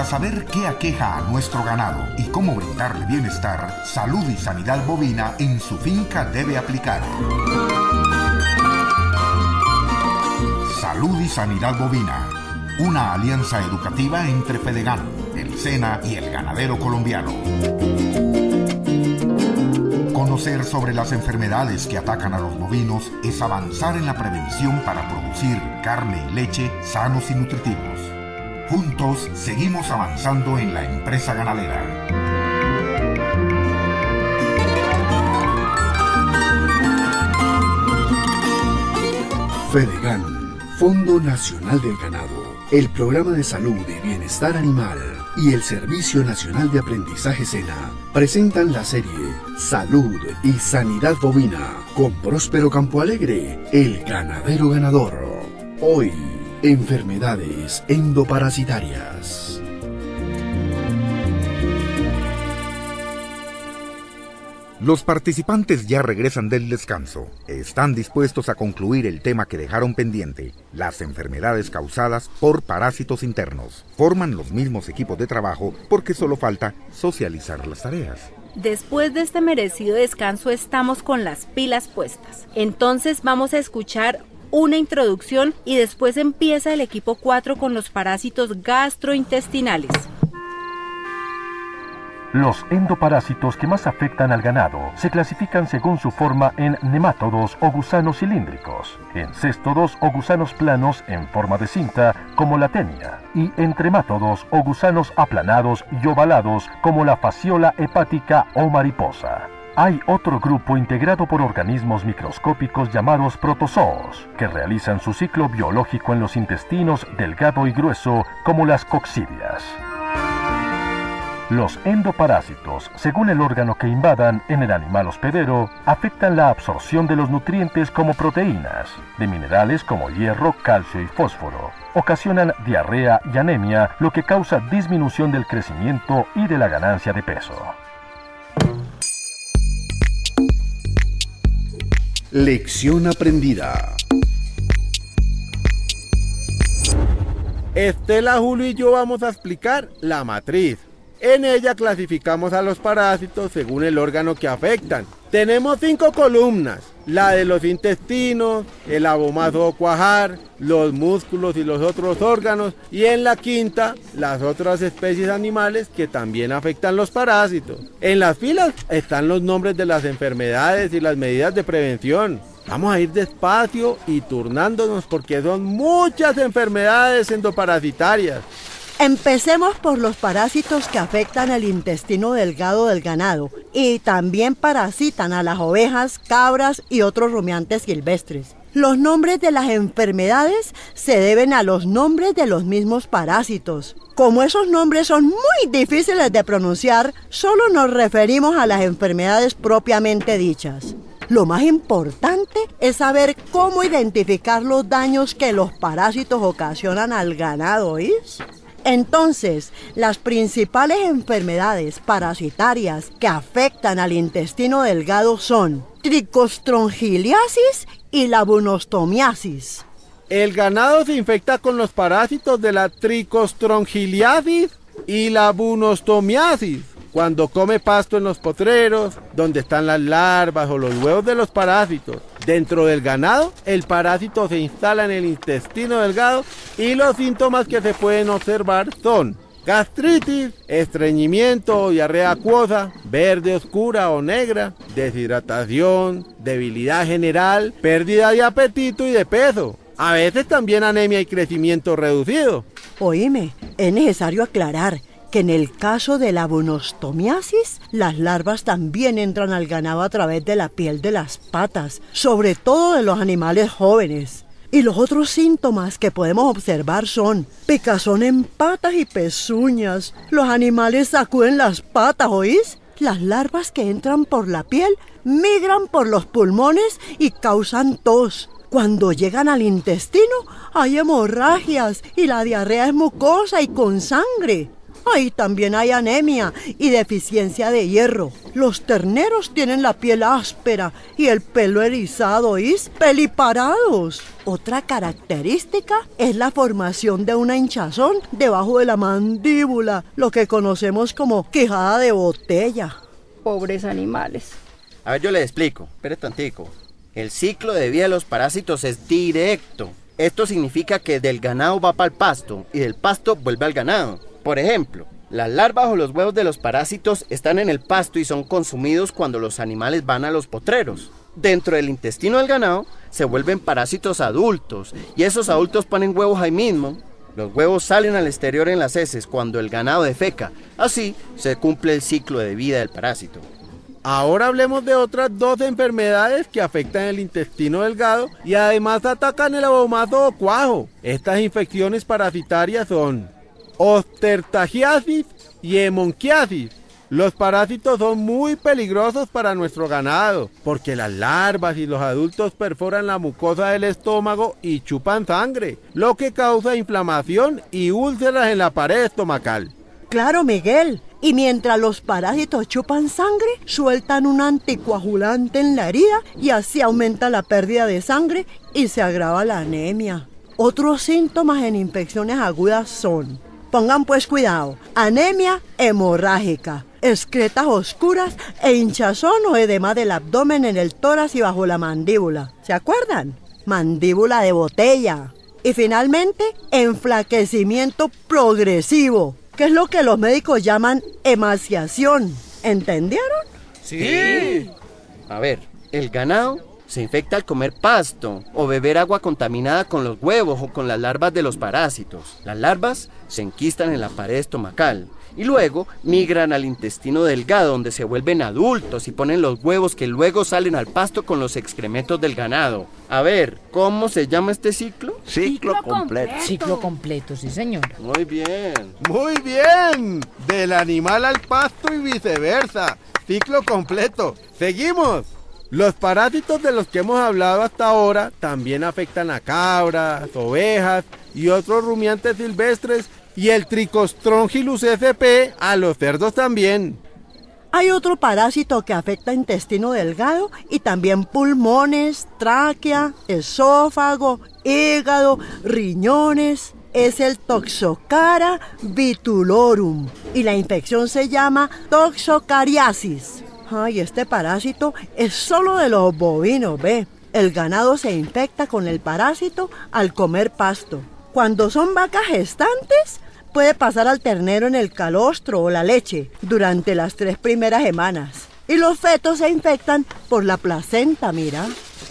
Para saber qué aqueja a nuestro ganado y cómo brindarle bienestar, Salud y Sanidad Bovina en su finca debe aplicar. Salud y Sanidad Bovina, una alianza educativa entre Fedegan, el SENA y el ganadero colombiano. Conocer sobre las enfermedades que atacan a los bovinos es avanzar en la prevención para producir carne y leche sanos y nutritivos. Juntos seguimos avanzando en la empresa ganadera. Fedegan, Fondo Nacional del Ganado, el Programa de Salud y Bienestar Animal y el Servicio Nacional de Aprendizaje SENA presentan la serie Salud y Sanidad Bovina con Próspero Campoalegre, el ganadero ganador. Hoy, enfermedades endoparasitarias. Los participantes ya regresan del descanso. Están dispuestos a concluir el tema que dejaron pendiente, las enfermedades causadas por parásitos internos. Forman los mismos equipos de trabajo porque solo falta socializar las tareas. Después de este merecido descanso estamos con las pilas puestas. Entonces vamos a escuchar una introducción y después empieza el equipo 4 con los parásitos gastrointestinales. Los endoparásitos que más afectan al ganado se clasifican según su forma en nemátodos o gusanos cilíndricos, en céstodos o gusanos planos en forma de cinta como la tenia, y en tremátodos o gusanos aplanados y ovalados como la fasciola hepática o mariposa. Hay otro grupo integrado por organismos microscópicos llamados protozoos, que realizan su ciclo biológico en los intestinos delgado y grueso como las coccidias. Los endoparásitos, según el órgano que invadan en el animal hospedero, afectan la absorción de los nutrientes como proteínas, de minerales como hierro, calcio y fósforo. Ocasionan diarrea y anemia, lo que causa disminución del crecimiento y de la ganancia de peso. Lección aprendida. Estela, Julio y yo vamos a explicar la matriz. En ella clasificamos a los parásitos según el órgano que afectan. Tenemos 5 columnas, la de los intestinos, el abomasado o cuajar, los músculos y los otros órganos, y en la quinta, las otras especies animales que también afectan los parásitos. En las filas están los nombres de las enfermedades y las medidas de prevención. Vamos a ir despacio y turnándonos porque son muchas enfermedades endoparasitarias. Empecemos por los parásitos que afectan el intestino delgado del ganado y también parasitan a las ovejas, cabras y otros rumiantes silvestres. Los nombres de las enfermedades se deben a los nombres de los mismos parásitos. Como esos nombres son muy difíciles de pronunciar, solo nos referimos a las enfermedades propiamente dichas. Lo más importante es saber cómo identificar los daños que los parásitos ocasionan al ganado, ¿oís? Entonces, las principales enfermedades parasitarias que afectan al intestino delgado son tricostrongiliasis y la bunostomiasis. El ganado se infecta con los parásitos de la tricostrongiliasis y la bunostomiasis cuando come pasto en los potreros, donde están las larvas o los huevos de los parásitos. Dentro del ganado, el parásito se instala en el intestino delgado y los síntomas que se pueden observar son gastritis, estreñimiento o diarrea acuosa, verde oscura o negra, deshidratación, debilidad general, pérdida de apetito y de peso. A veces también anemia y crecimiento reducido. Oíme, es necesario aclarar que en el caso de la bunostomiasis, las larvas también entran al ganado a través de la piel de las patas, sobre todo de los animales jóvenes. Y los otros síntomas que podemos observar son picazón en patas y pezuñas. Los animales sacuden las patas, ¿oís? Las larvas que entran por la piel migran por los pulmones y causan tos. Cuando llegan al intestino hay hemorragias y la diarrea es mucosa y con sangre. Ay, también hay anemia y deficiencia de hierro. Los terneros tienen la piel áspera y el pelo erizado, ¿oís? Peliparados. Otra característica es la formación de una hinchazón debajo de la mandíbula, lo que conocemos como quijada de botella. Pobres animales. A ver, yo le explico, espere tantico. El ciclo de vida de los parásitos es directo. Esto significa que del ganado va para el pasto y del pasto vuelve al ganado. Por ejemplo, las larvas o los huevos de los parásitos están en el pasto y son consumidos cuando los animales van a los potreros. Dentro del intestino del ganado se vuelven parásitos adultos y esos adultos ponen huevos ahí mismo. Los huevos salen al exterior en las heces cuando el ganado defeca. Así se cumple el ciclo de vida del parásito. Ahora hablemos de otras 2 enfermedades que afectan el intestino delgado y además atacan el abomazo o cuajo. Estas infecciones parasitarias son Ostertagiasis y Hemonquiasis. Los parásitos son muy peligrosos para nuestro ganado porque las larvas y los adultos perforan la mucosa del estómago y chupan sangre, lo que causa inflamación y úlceras en la pared estomacal. Claro, Miguel. Y mientras los parásitos chupan sangre, sueltan un anticoagulante en la herida y así aumenta la pérdida de sangre y se agrava la anemia. Otros síntomas en infecciones agudas son, pongan pues cuidado, anemia hemorrágica, excretas oscuras e hinchazón o edema del abdomen en el tórax y bajo la mandíbula. ¿Se acuerdan? Mandíbula de botella. Y finalmente, enflaquecimiento progresivo, que es lo que los médicos llaman emaciación. ¿Entendieron? Sí. A ver, el ganado se infecta al comer pasto o beber agua contaminada con los huevos o con las larvas de los parásitos. Las larvas se enquistan en la pared estomacal y luego migran al intestino delgado donde se vuelven adultos y ponen los huevos que luego salen al pasto con los excrementos del ganado. A ver, ¿cómo se llama este ciclo? Ciclo completo. Ciclo completo, sí señor. Muy bien. ¡Muy bien! Del animal al pasto y viceversa. Ciclo completo. ¡Seguimos! Los parásitos de los que hemos hablado hasta ahora también afectan a cabras, ovejas y otros rumiantes silvestres y el Trichostrongylus sp a los cerdos también. Hay otro parásito que afecta intestino delgado y también pulmones, tráquea, esófago, hígado, riñones. Es el Toxocara vitulorum y la infección se llama toxocariasis. Ay, este parásito es solo de los bovinos, ¿ve? El ganado se infecta con el parásito al comer pasto. Cuando son vacas gestantes, puede pasar al ternero en el calostro o la leche durante las 3 primeras semanas. Y los fetos se infectan por la placenta, mira.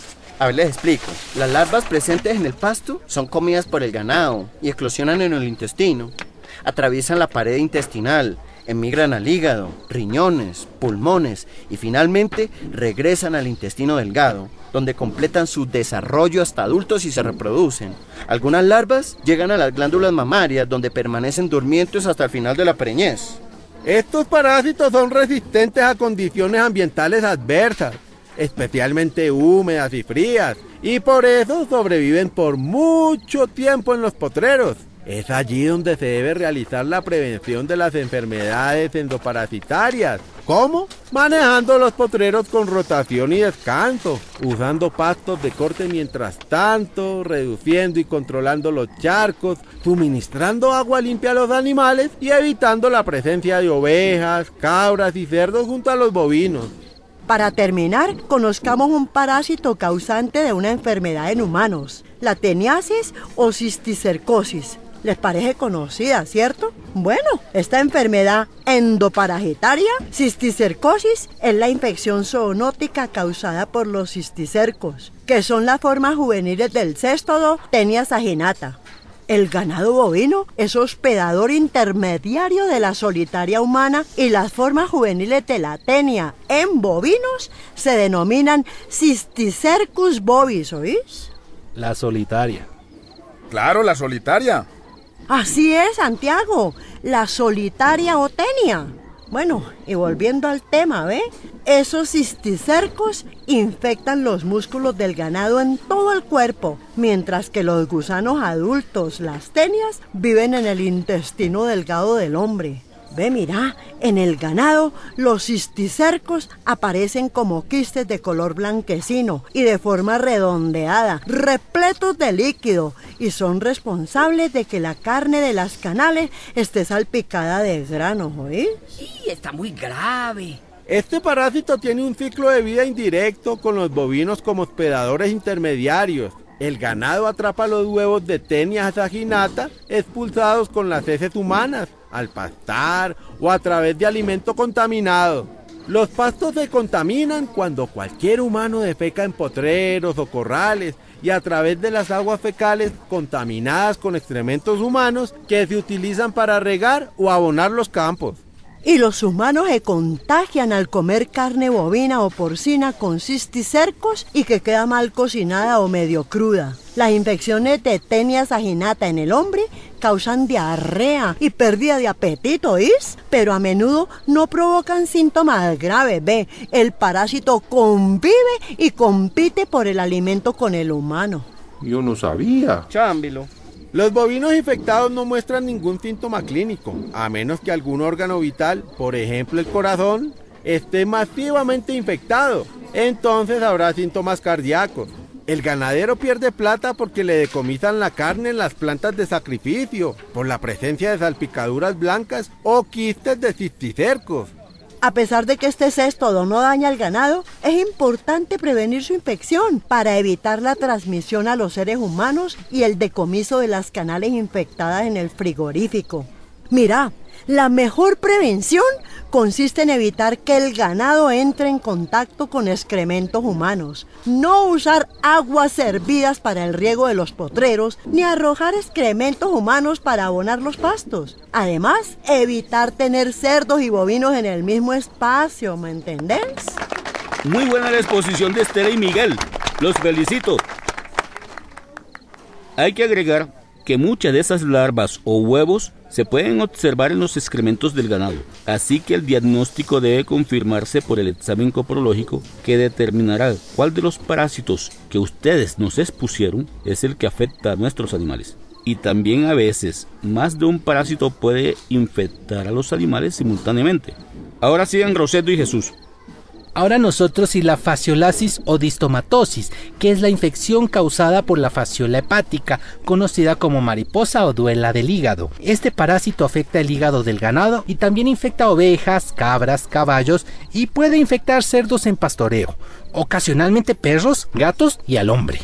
A ver, les explico. Las larvas presentes en el pasto son comidas por el ganado y eclosionan en el intestino. Atraviesan la pared intestinal, emigran al hígado, riñones, pulmones y finalmente regresan al intestino delgado, donde completan su desarrollo hasta adultos y se reproducen. Algunas larvas llegan a las glándulas mamarias, donde permanecen durmientes hasta el final de la preñez. Estos parásitos son resistentes a condiciones ambientales adversas, especialmente húmedas y frías, y por eso sobreviven por mucho tiempo en los potreros. Es allí donde se debe realizar la prevención de las enfermedades endoparasitarias. ¿Cómo? Manejando los potreros con rotación y descanso, usando pastos de corte mientras tanto, reduciendo y controlando los charcos, suministrando agua limpia a los animales y evitando la presencia de ovejas, cabras y cerdos junto a los bovinos. Para terminar, conozcamos un parásito causante de una enfermedad en humanos, la teniasis o cisticercosis. ¿Les parece conocida, cierto? Bueno, esta enfermedad endoparasitaria, cisticercosis, es la infección zoonótica causada por los cisticercos, que son las formas juveniles del céstodo Tenia saginata. El ganado bovino es hospedador intermediario de la solitaria humana y las formas juveniles de la tenia en bovinos se denominan Cisticercus bovis, ¿oís? La solitaria. Claro, la solitaria. Así es, Santiago, la solitaria o tenia. Bueno, y volviendo al tema, ¿ve? Esos cisticercos infectan los músculos del ganado en todo el cuerpo, mientras que los gusanos adultos, las tenias, viven en el intestino delgado del hombre. Ve, mira, en el ganado los cisticercos aparecen como quistes de color blanquecino y de forma redondeada, repletos de líquido, y son responsables de que la carne de las canales esté salpicada de granos, ¿oí? Sí, está muy grave. Este parásito tiene un ciclo de vida indirecto con los bovinos como hospedadores intermediarios. El ganado atrapa los huevos de Taenia saginata expulsados con las heces humanas, al pastar o a través de alimento contaminado. Los pastos se contaminan cuando cualquier humano defeca en potreros o corrales y a través de las aguas fecales contaminadas con excrementos humanos que se utilizan para regar o abonar los campos. Y los humanos se contagian al comer carne bovina o porcina con cisticercos y que queda mal cocinada o medio cruda. Las infecciones de Taenia saginata en el hombre causan diarrea y pérdida de apetito, ¿is? Pero a menudo no provocan síntomas graves, ve. El parásito convive y compite por el alimento con el humano. Yo no sabía. Chámbilo. Los bovinos infectados no muestran ningún síntoma clínico, a menos que algún órgano vital, por ejemplo el corazón, esté masivamente infectado. Entonces habrá síntomas cardíacos. El ganadero pierde plata porque le decomisan la carne en las plantas de sacrificio, por la presencia de salpicaduras blancas o quistes de cisticercos. A pesar de que este cestodo no daña al ganado, es importante prevenir su infección para evitar la transmisión a los seres humanos y el decomiso de las canales infectadas en el frigorífico. Mira, la mejor prevención consiste en evitar que el ganado entre en contacto con excrementos humanos, no usar aguas hervidas para el riego de los potreros, ni arrojar excrementos humanos para abonar los pastos. Además, evitar tener cerdos y bovinos en el mismo espacio, ¿me entendés? Muy buena la exposición de Estela y Miguel. Los felicito. Hay que agregar que muchas de esas larvas o huevos se pueden observar en los excrementos del ganado, así que el diagnóstico debe confirmarse por el examen coprológico que determinará cuál de los parásitos que ustedes nos expusieron es el que afecta a nuestros animales. Y también a veces más de un parásito puede infectar a los animales simultáneamente. Ahora sigan Roseto y Jesús. Ahora nosotros y la fasciolasis o distomatosis, que es la infección causada por la fasciola hepática, conocida como mariposa o duela del hígado. Este parásito afecta el hígado del ganado y también infecta ovejas, cabras, caballos y puede infectar cerdos en pastoreo, ocasionalmente perros, gatos y al hombre.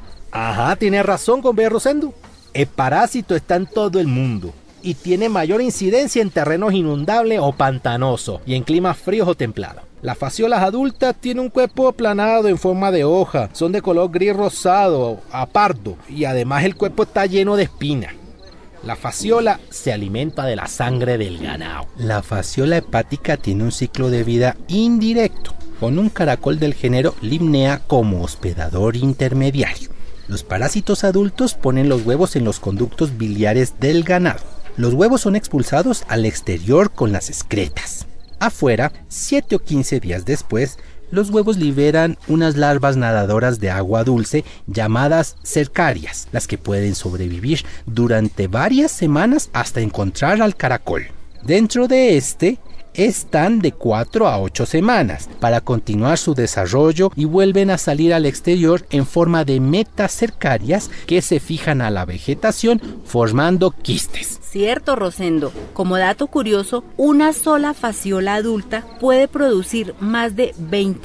Ajá, tiene razón, compadre Rosendo. El parásito está en todo el mundo y tiene mayor incidencia en terrenos inundables o pantanosos y en climas fríos o templados. Las fasciolas adultas tienen un cuerpo aplanado en forma de hoja, son de color gris rosado a pardo y además el cuerpo está lleno de espinas. La fasciola se alimenta de la sangre del ganado. La fasciola hepática tiene un ciclo de vida indirecto, con un caracol del género Limnea como hospedador intermediario. Los parásitos adultos ponen los huevos en los conductos biliares del ganado. Los huevos son expulsados al exterior con las excretas. Afuera, 7 o 15 días después, los huevos liberan unas larvas nadadoras de agua dulce llamadas cercarias, las que pueden sobrevivir durante varias semanas hasta encontrar al caracol. Dentro de este están de 4 a 8 semanas para continuar su desarrollo y vuelven a salir al exterior en forma de metacercarias que se fijan a la vegetación formando quistes. Cierto, Rosendo. Como dato curioso, una sola fasciola adulta puede producir más de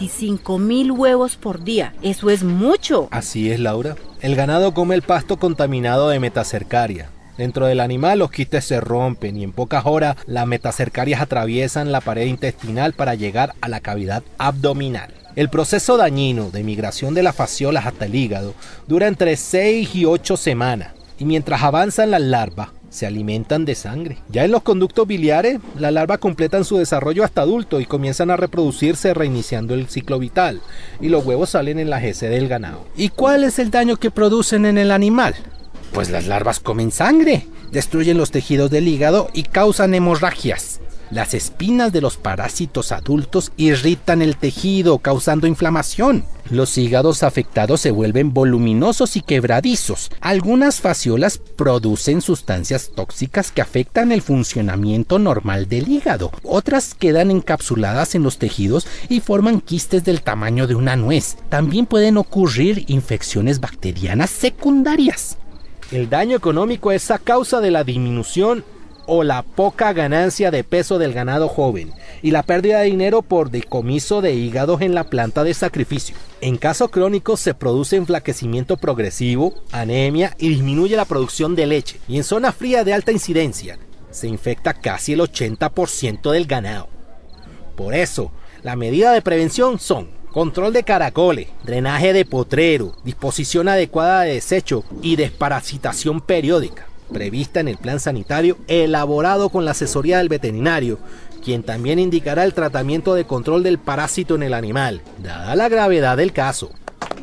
25.000 huevos por día. Eso es mucho. Así es, Laura. El ganado come el pasto contaminado de metacercaria. Dentro del animal los quistes se rompen y en pocas horas las metacercarias atraviesan la pared intestinal para llegar a la cavidad abdominal. El proceso dañino de migración de las fasciolas hasta el hígado dura entre 6 y 8 semanas y mientras avanzan las larvas se alimentan de sangre. Ya en los conductos biliares, las larvas completan su desarrollo hasta adulto y comienzan a reproducirse reiniciando el ciclo vital y los huevos salen en la heces del ganado. ¿Y cuál es el daño que producen en el animal? Pues las larvas comen sangre, destruyen los tejidos del hígado y causan hemorragias. Las espinas de los parásitos adultos irritan el tejido, causando inflamación. Los hígados afectados se vuelven voluminosos y quebradizos. Algunas fasciolas producen sustancias tóxicas que afectan el funcionamiento normal del hígado. Otras quedan encapsuladas en los tejidos y forman quistes del tamaño de una nuez. También pueden ocurrir infecciones bacterianas secundarias. El daño económico es a causa de la disminución o la poca ganancia de peso del ganado joven y la pérdida de dinero por decomiso de hígados en la planta de sacrificio. En casos crónicos se produce enflaquecimiento progresivo, anemia y disminuye la producción de leche. Y en zona fría de alta incidencia se infecta casi el 80% del ganado. Por eso, la medida de prevención son control de caracoles, drenaje de potrero, disposición adecuada de desecho y desparasitación periódica, prevista en el plan sanitario elaborado con la asesoría del veterinario, quien también indicará el tratamiento de control del parásito en el animal, dada la gravedad del caso.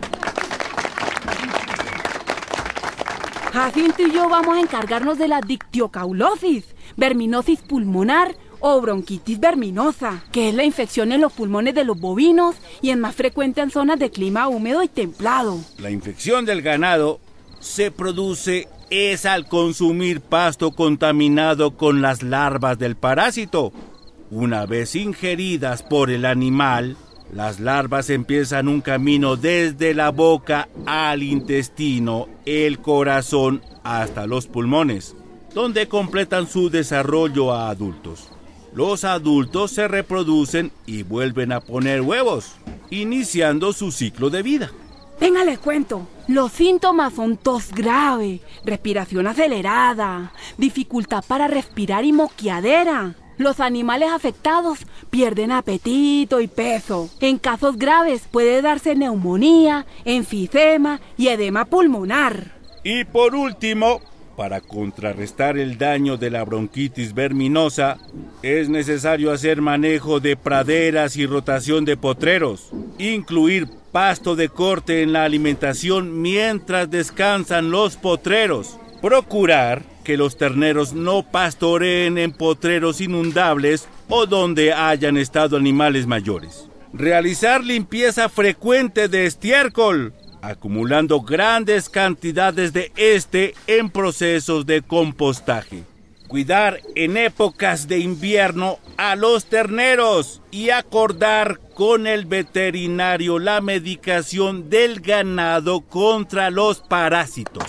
Jacinto y yo vamos a encargarnos de la dictiocaulosis, verminosis pulmonar o bronquitis verminosa, que es la infección en los pulmones de los bovinos y es más frecuente en zonas de clima húmedo y templado. La infección del ganado se produce al consumir pasto contaminado con las larvas del parásito. Una vez ingeridas por el animal, las larvas empiezan un camino desde la boca al intestino, el corazón hasta los pulmones, donde completan su desarrollo a adultos. Los adultos se reproducen y vuelven a poner huevos, iniciando su ciclo de vida. Venga, les cuento. Los síntomas son tos grave, respiración acelerada, dificultad para respirar y moqueadera. Los animales afectados pierden apetito y peso. En casos graves puede darse neumonía, enfisema y edema pulmonar. Y por último, para contrarrestar el daño de la bronquitis verminosa, es necesario hacer manejo de praderas y rotación de potreros, incluir pasto de corte en la alimentación mientras descansan los potreros, procurar que los terneros no pastoreen en potreros inundables o donde hayan estado animales mayores, realizar limpieza frecuente de estiércol, acumulando grandes cantidades de en procesos de compostaje. Cuidar en épocas de invierno a los terneros y acordar con el veterinario la medicación del ganado contra los parásitos.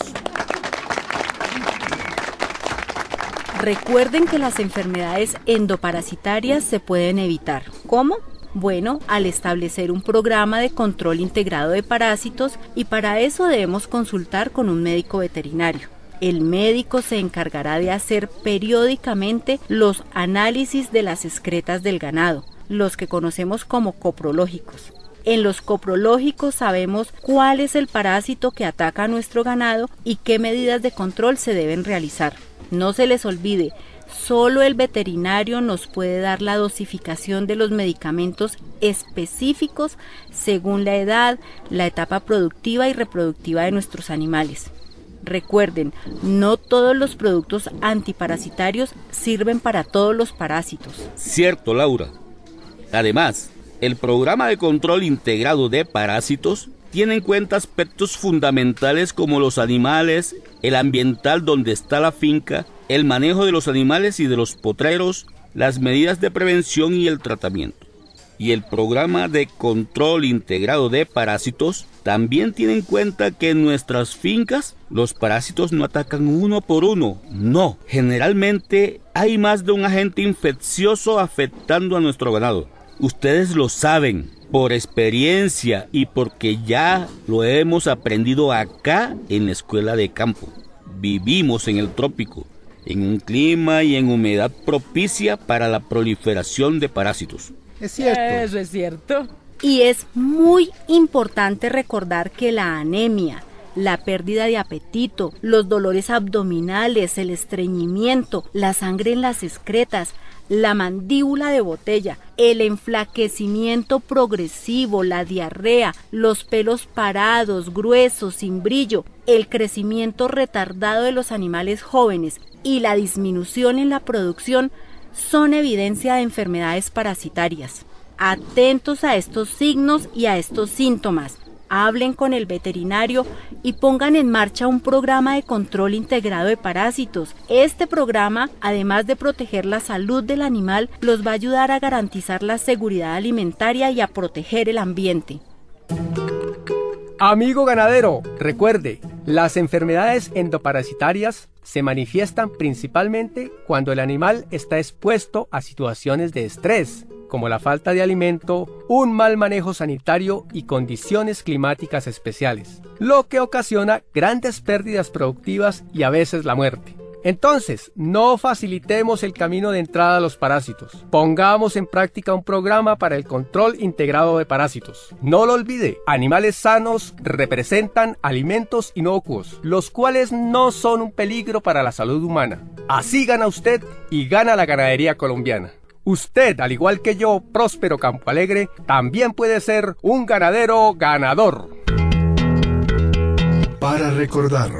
Recuerden que las enfermedades endoparasitarias se pueden evitar. ¿Cómo? Bueno, al establecer un programa de control integrado de parásitos, y para eso debemos consultar con un médico veterinario. El médico se encargará de hacer periódicamente los análisis de las excretas del ganado, los que conocemos como coprológicos. En los coprológicos sabemos cuál es el parásito que ataca a nuestro ganado y qué medidas de control se deben realizar. No se les olvide, solo el veterinario nos puede dar la dosificación de los medicamentos específicos según la edad, la etapa productiva y reproductiva de nuestros animales. Recuerden, no todos los productos antiparasitarios sirven para todos los parásitos. Cierto, Laura. Además, el programa de control integrado de parásitos tiene en cuenta aspectos fundamentales como los animales, el ambiental donde está la finca, el manejo de los animales y de los potreros, las medidas de prevención y el tratamiento. Y el programa de control integrado de parásitos también tiene en cuenta que en nuestras fincas los parásitos no atacan uno por uno, no. Generalmente hay más de un agente infeccioso afectando a nuestro ganado. Ustedes lo saben por experiencia y porque ya lo hemos aprendido acá en la escuela de campo. Vivimos en el trópico, en un clima y en humedad propicia para la proliferación de parásitos. Es cierto. Eso es cierto. Y es muy importante recordar que la anemia, la pérdida de apetito, los dolores abdominales, el estreñimiento, la sangre en las excretas, la mandíbula de botella, el enflaquecimiento progresivo, la diarrea, los pelos parados, gruesos, sin brillo, el crecimiento retardado de los animales jóvenes y la disminución en la producción son evidencia de enfermedades parasitarias. Atentos a estos signos y a estos síntomas. Hablen con el veterinario y pongan en marcha un programa de control integrado de parásitos. Este programa, además de proteger la salud del animal, los va a ayudar a garantizar la seguridad alimentaria y a proteger el ambiente. Amigo ganadero, recuerde, las enfermedades endoparasitarias se manifiestan principalmente cuando el animal está expuesto a situaciones de estrés, como la falta de alimento, un mal manejo sanitario y condiciones climáticas especiales, lo que ocasiona grandes pérdidas productivas y a veces la muerte. Entonces, no facilitemos el camino de entrada a los parásitos. Pongamos en práctica un programa para el control integrado de parásitos. No lo olvide, animales sanos representan alimentos inocuos, los cuales no son un peligro para la salud humana. Así gana usted y gana la ganadería colombiana. Usted, al igual que yo, Próspero Campoalegre, también puede ser un ganadero ganador. Para recordar.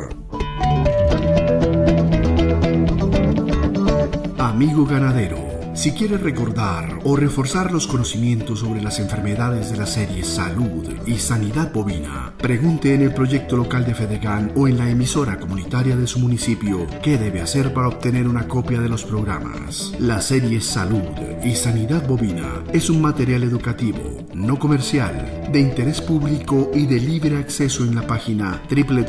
Amigo ganadero, si quieres recordar o reforzar los conocimientos sobre las enfermedades de la serie Salud y Sanidad Bovina, pregunte en el proyecto local de Fedegan o en la emisora comunitaria de su municipio qué debe hacer para obtener una copia de los programas. La serie Salud y Sanidad Bovina es un material educativo, no comercial, de interés público y de libre acceso en la página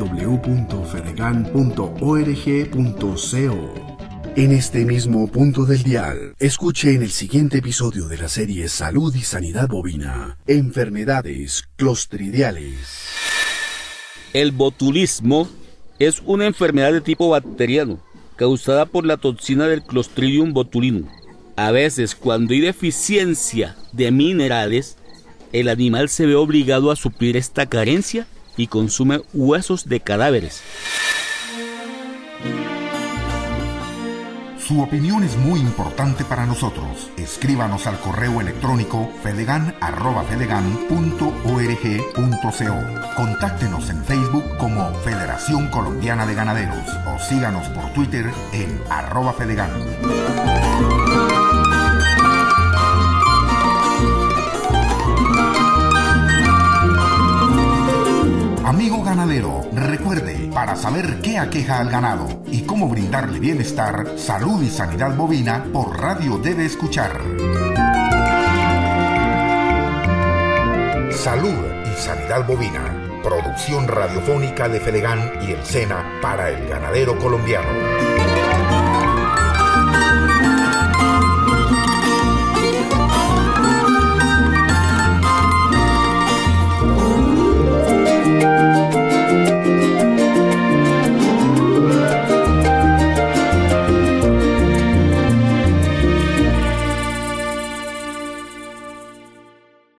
www.fedegan.org.co. En este mismo punto del dial, escuche en el siguiente episodio de la serie Salud y Sanidad Bovina, enfermedades clostridiales. El botulismo es una enfermedad de tipo bacteriano, causada por la toxina del Clostridium botulinum. A veces, cuando hay deficiencia de minerales, el animal se ve obligado a suplir esta carencia y consume huesos de cadáveres. Su opinión es muy importante para nosotros. Escríbanos al correo electrónico fedegan@fedegan.org.co. Contáctenos en Facebook como Federación Colombiana de Ganaderos o síganos por Twitter en @fedegan. Amigo ganadero, recuerde, para saber qué aqueja al ganado y cómo brindarle bienestar, salud y sanidad bovina, por radio debe escuchar. Salud y Sanidad Bovina, producción radiofónica de Fedegan y el SENA para el ganadero colombiano.